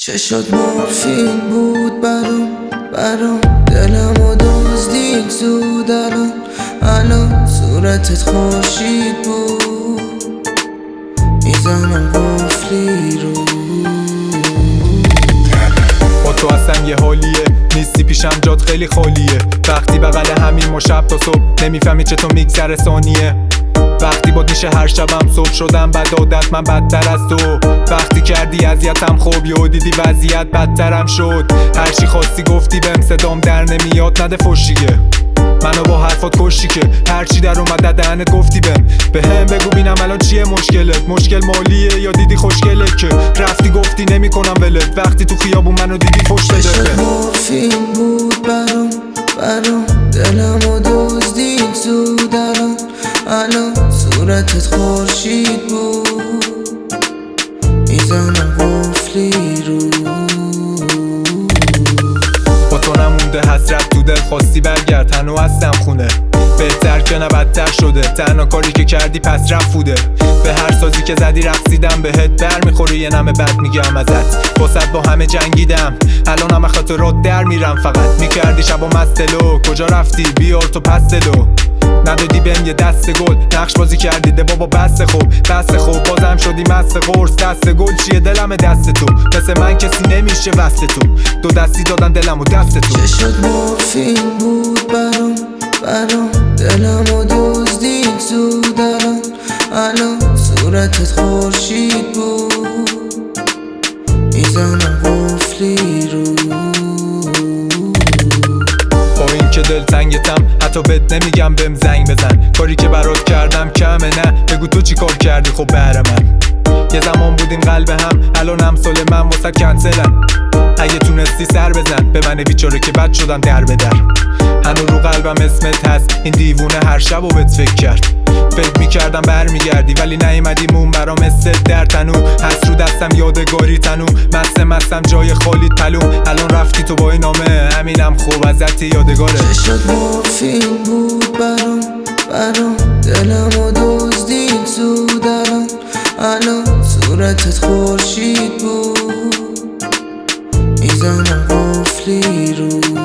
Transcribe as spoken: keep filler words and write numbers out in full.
چشات مورفین بود برام برام دلمو دزدید زود الان الان صورتت خورشید بود میزنم قفلی رو با تو هستم یه حالیه نیستی پیشم جات خیلی خالیه وقتی بغل همین ما شب تا صبح نمیفهمی چطور میگذره ثانیه وقتی باد میشه هر شبم صبح شدم بد عادت من بدتر از تو وقتی کردی اذیتم خوب یهو دیدی وضعیت بدترم شد هرچی خواستی گفتی بهم صدام در نمیاد نده فشیگه منو با حرفات کشتی که هرچی در اومد دهنت گفتی بهم بهم بگو بینم الان چیه مشکلت مشکل مالیه یا دیدی خوشگله که رفتی گفتی نمیکنم ولت وقتی تو خیابون منو دیدی پشت داره مورفین بود برام برام دلمو دزدید زود الان الان صورتت خورشید بود میزنم قفلی رو با تو نمونده حسرت تو دل خواستی برگرد تنها هستم خونه بهتر که نه بدتر شده تنها کاری که کردی پس رفت بوده به هر سازی که زدی رقصیدم بهت بر میخوری یه نمه بد میگم ازت واسط با همه جنگیدم الان همه خاطرات در میرم فقط میکردی شبا مستلو کجا رفتی بیار تو پستلو ندادی بهم یه دست گل نقش بازی کردی ده بابا بس خوب بس خوب بازم شدی مست قرص دست گل چیه دلم دست تو مثل من کسی نمیشه وسط تو دو دستی دادن دلم و دست تو چشات مورفین بود برام برام دلمو دزدید زود الان الان صورتت خورشید بود میزنم قفلی رو با این که دل تنگتم حتی بهت نمیگم بهم زنگ بزن کاری که برات کردم کمه نه بگو تو چی کار کردی خب بهر من یه زمان بودیم قلب هم الان هم سال من واسه کنسلن اگه تونستی سر بزن به من بیچاره که بد شدم در به در هنو رو قلبم اسمت هست این دیوونه هر شب و بهت فکر کرد فکر میکردم برمیگردی ولی نیومدی مون برام مثل در تنو هست رو دستم یادگاری تنو مست مستم جای خالی تلوم الان رفتی تو با این نامه همینم خوب ازت یادگاره چشات مورفین بود برام برام دلمو دزدید زود الان الان صورتت خورشید بود میزنم قفلی رو